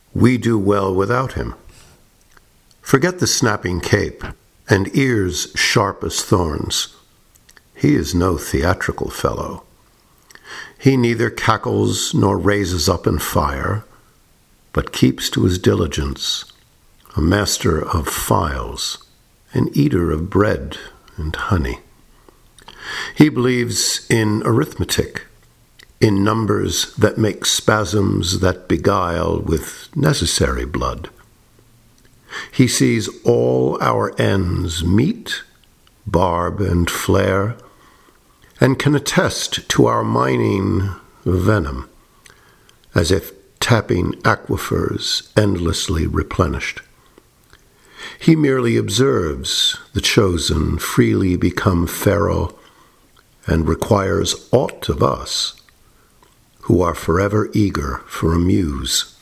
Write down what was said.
We do well without him. Forget the snapping cape and ears sharp as thorns. He is no theatrical fellow. He neither cackles nor raises up in fire, but keeps to his diligence, a master of files, an eater of bread and honey. He believes in arithmetic, in numbers that make spasms that beguile with necessary blood. He sees all our ends meet, barb and flare, and can attest to our mining venom, as if tapping aquifers endlessly replenished. He merely observes the chosen freely become feral and requires aught of us, who are forever eager for a muse.